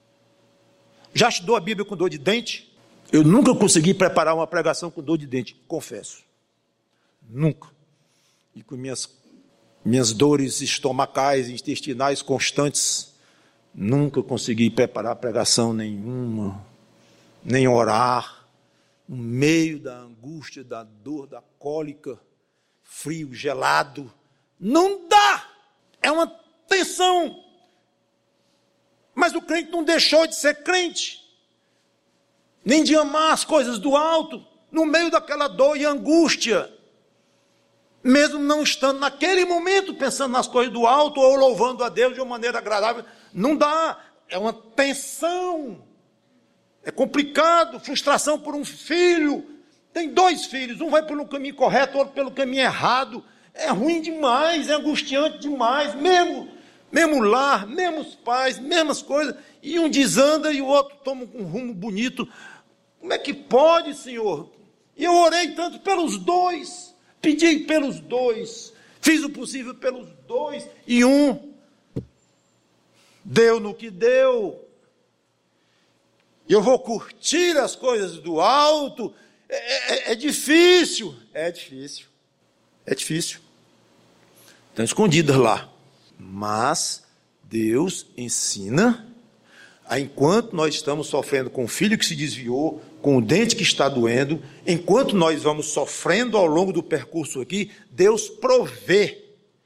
Já estudou a Bíblia com dor de dente? Eu nunca consegui preparar uma pregação com dor de dente, confesso. Nunca. E com minhas, minhas dores estomacais e intestinais constantes, nunca consegui preparar pregação nenhuma, nem orar, no meio da angústia, da dor, da cólica, frio, gelado. Não dá! É uma tensão. Mas o crente não deixou de ser crente, nem de amar as coisas do alto, no meio daquela dor e angústia, mesmo não estando naquele momento pensando nas coisas do alto ou louvando a Deus de uma maneira agradável. Não dá, é uma tensão, é complicado, frustração por um filho, tem dois filhos, um vai pelo caminho correto, outro pelo caminho errado, é ruim demais, é angustiante demais, mesmo, mesmo lar, mesmos pais, mesmas coisas, e um desanda e o outro toma um rumo bonito. Como é que pode, Senhor? E eu orei tanto pelos dois, pedi pelos dois, Fiz o possível pelos dois e um deu no que deu. Eu vou curtir as coisas do alto. É, é, é difícil. É difícil. É difícil. Estão escondidas lá. Mas Deus ensina a, enquanto nós estamos sofrendo com o filho que se desviou, com o dente que está doendo, enquanto nós vamos sofrendo ao longo do percurso aqui, Deus provê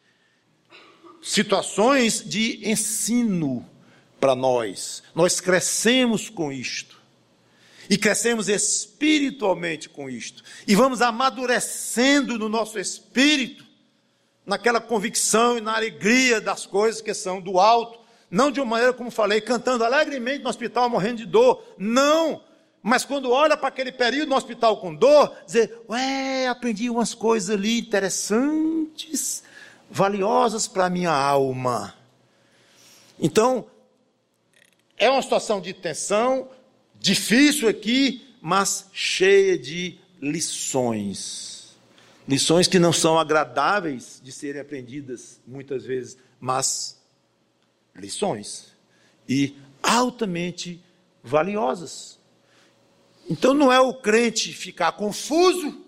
situações de ensino para nós. Nós crescemos com isto. E crescemos espiritualmente com isto. E vamos amadurecendo no nosso espírito, naquela convicção e na alegria das coisas que são do alto. Não de uma maneira, como falei, cantando alegremente no hospital, morrendo de dor. Não. Mas quando olha para aquele período no hospital com dor, dizer, ué, aprendi umas coisas ali interessantes, valiosas para a minha alma. Então, é uma situação de tensão, difícil aqui, mas cheia de lições. Lições que não são agradáveis de serem aprendidas muitas vezes, mas lições. E altamente valiosas. Então não é o crente ficar confuso,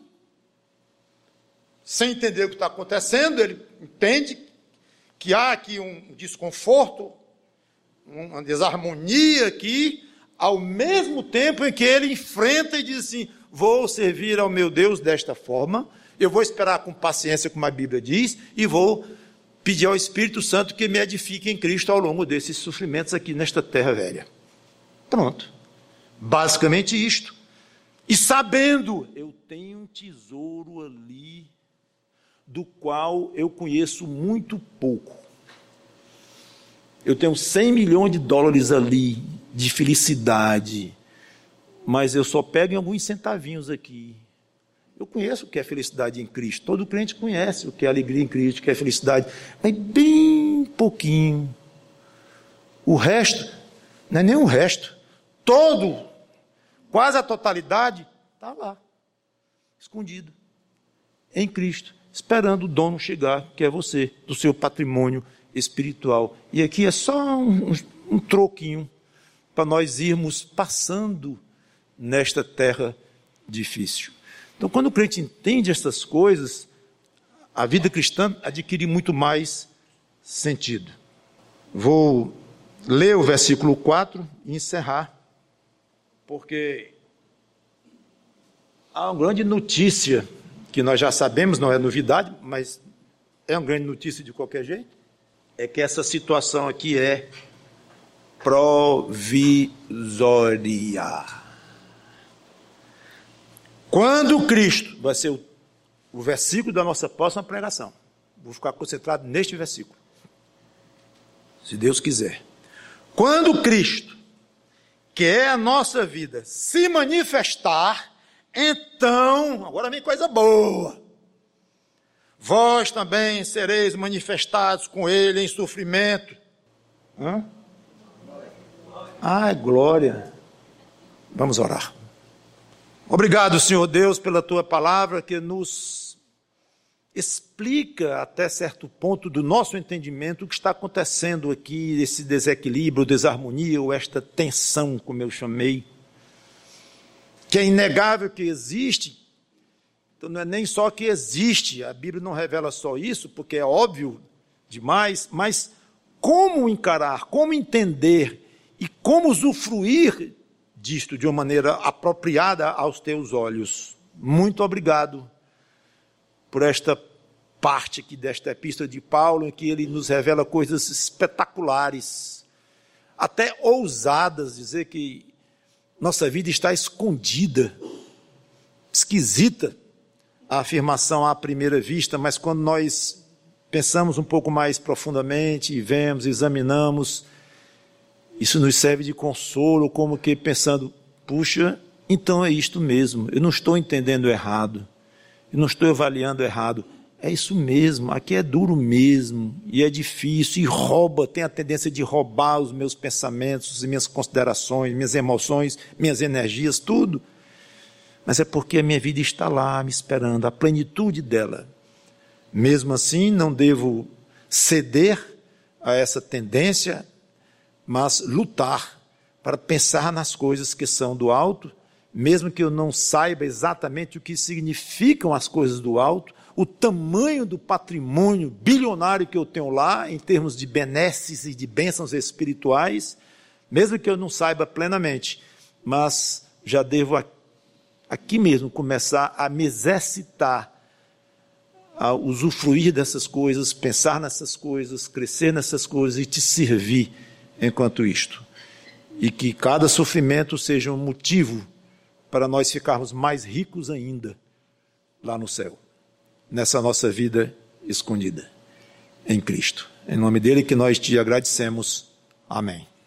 sem entender o que está acontecendo. Ele entende que há aqui um desconforto, uma desarmonia aqui, ao mesmo tempo em que ele enfrenta e diz assim, vou servir ao meu Deus desta forma, eu vou esperar com paciência, como a Bíblia diz, e vou pedir ao Espírito Santo que me edifique em Cristo ao longo desses sofrimentos aqui nesta terra velha. Pronto. Basicamente isto. E sabendo, eu tenho um tesouro ali, do qual eu conheço muito pouco. Eu tenho cem milhões de dólares ali, de felicidade, mas eu só pego em alguns centavinhos aqui. Eu conheço o que é felicidade em Cristo. Todo crente conhece o que é alegria em Cristo, o que é felicidade, mas bem pouquinho. O resto, não é nem o resto, todo, quase a totalidade, está lá, escondido, em Cristo, esperando o dono chegar, que é você, do seu patrimônio espiritual. E aqui é só um, um troquinho para nós irmos passando nesta terra difícil. Então, quando o crente entende essas coisas, a vida cristã adquire muito mais sentido. Vou ler o versículo quatro e encerrar, porque há uma grande notícia, que nós já sabemos, não é novidade, mas é uma grande notícia de qualquer jeito, é que essa situação aqui é provisória. Quando Cristo, vai ser o, o versículo da nossa próxima pregação, vou ficar concentrado neste versículo, se Deus quiser. Quando Cristo, que é a nossa vida, se manifestar, então, agora vem coisa boa, vós também sereis manifestados com Ele em sofrimento. Hã? Ai, glória. Vamos orar. Obrigado, Senhor Deus, pela Tua palavra que nos explica até certo ponto do nosso entendimento o que está acontecendo aqui, esse desequilíbrio, desarmonia ou esta tensão, como eu chamei, que é inegável que existe. Então não é nem só que existe, a Bíblia não revela só isso, porque é óbvio demais, mas como encarar, como entender e como usufruir disto de uma maneira apropriada aos teus olhos. Muito obrigado por esta parte aqui desta epístola de Paulo, em que ele nos revela coisas espetaculares, até ousadas, dizer que nossa vida está escondida, esquisita a afirmação à primeira vista, mas quando nós pensamos um pouco mais profundamente e vemos, examinamos, isso nos serve de consolo, como que pensando, puxa, então é isto mesmo, eu não estou entendendo errado, eu não estou avaliando errado, é isso mesmo, aqui é duro mesmo, e é difícil, e rouba, tem a tendência de roubar os meus pensamentos, minhas considerações, minhas emoções, minhas energias, tudo, mas é porque a minha vida está lá me esperando, a plenitude dela, Mesmo assim, não devo ceder a essa tendência, mas lutar para pensar nas coisas que são do alto, mesmo que eu não saiba exatamente o que significam as coisas do alto, o tamanho do patrimônio bilionário que eu tenho lá, em termos de benesses e de bênçãos espirituais, mesmo que eu não saiba plenamente, mas já devo aqui mesmo começar a me exercitar, a usufruir dessas coisas, pensar nessas coisas, crescer nessas coisas e te servir enquanto isto. E que cada sofrimento seja um motivo para nós ficarmos mais ricos ainda lá no céu, nessa nossa vida escondida em Cristo. Em nome dele que nós te agradecemos. Amém.